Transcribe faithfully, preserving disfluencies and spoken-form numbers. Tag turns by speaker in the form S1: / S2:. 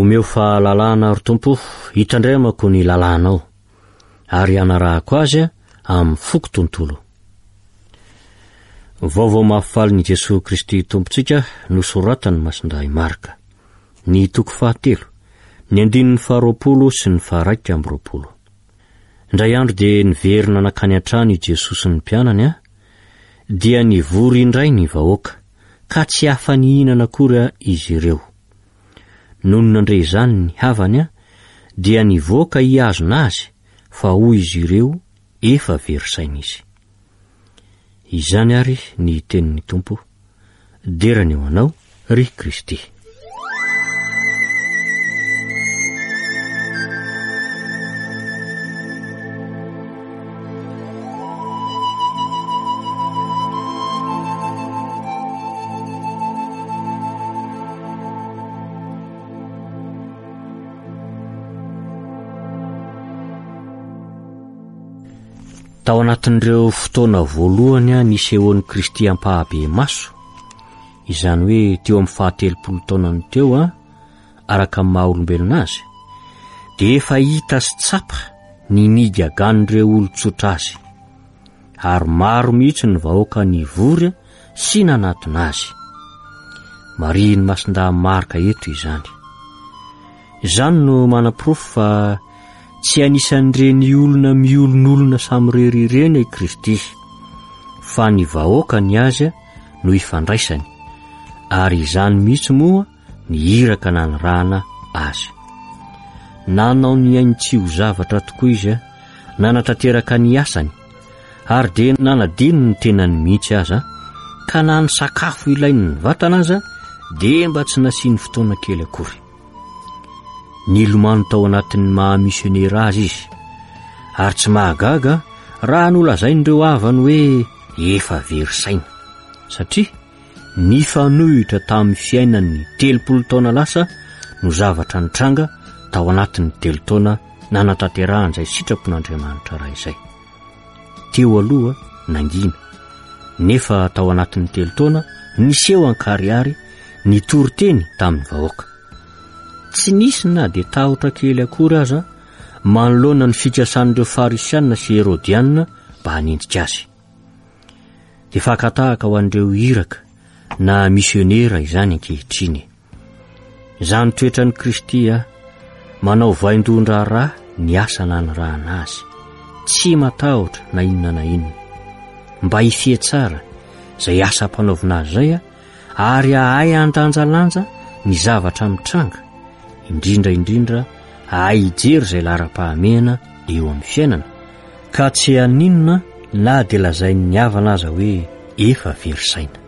S1: Omeo fa lalàna ry Tompo, hitandremako ny lalànao ary anarahako azy amin'ny foko tontolo. Vaovao mahafaly ny Jesosy Kristy Tompontsika nosoratany Masindahy Marka. Ny toko fahatelo, ny andininy faharoapolo sy ny faharaika amby roapolo. Indray andro dia niverina nakany an-trano i Jesosy ny mpianany a, dia nivory indray ny vahoaka, ka tsy afa-nihinana akory izy ireo. Noho nandre izany ny havany a, dia nivoaka hiazona azy, fa hoy izy ireo efa verisaina izy. Izany ary ny tenin'ny Tompo, derany eo anao ry Kristy. Tao anatin'ireo fotoana voalohany a nisehoan'i Kristy ampahabe maso, izany hoe teo amin'ny fahatelopolo taonany teo a, araka amin'ny maha-olombelona azy, dia efa hita sy tsapa ny nidy agan'ireo olon-tsotra azy, ary maro mihitsy ny vahoaka nivory sy nanatona azy. Mariny Masindahy Marka eto izany. Izany no manaporofo fa tsy anisan'ireny olona miolon'olona samirery ireny i Kristy, fa ny vahoaka ny azy no ifandraisany, ary izany mihitsy moa ny iraka nanarahana azy. Nanao ny ainy tsy ho zavatra tokoa izy, nanatanteraka ny asany, ary dia nanadino ny tenany mihitsy aza, ka na ny sakafo ilainy ny vatana aza, dia mba tsy nasiany fotoana kely akory. Nilomano tao anatin'ny mahamisionera azy izy, ary tsy mahagaga raha nolazain'ireo havany hoe efa verisaina, satria nifanohitra tamin'ny fiainany telopolo taona lasa no zavatra nitranga tao anatin'ny telo taona nanatanterahany izay sitrapon'Andriamanitra raha izay. Teo aloha nangina, nefa tao anatin'ny telo taona niseho ankariary nitory-teny tamin'ny vahoaka. Tsy nisy na dia tahotra kely akory aza manoloana ny fikasan'ireo farisianina sy herodianina mba hanendrika azy. Dia fakatahaka ho an'ireo iraka na misionera izany ankehitriny. Izany toetran'i Kristy a, manao vaindondra raha ny asa nanarahana azy, tsy matahotra na inona na inona, mba hifehy tsara izay asa mpanaovina azy zay a, ary ahay andanjalanja ny zavatra mitranga, indrindra indrindra ahijery izay lara-pahamehana eo amin'ny fiainana, ka tsy haninona na dia lazain'ny havana aza hoe efa verisaina.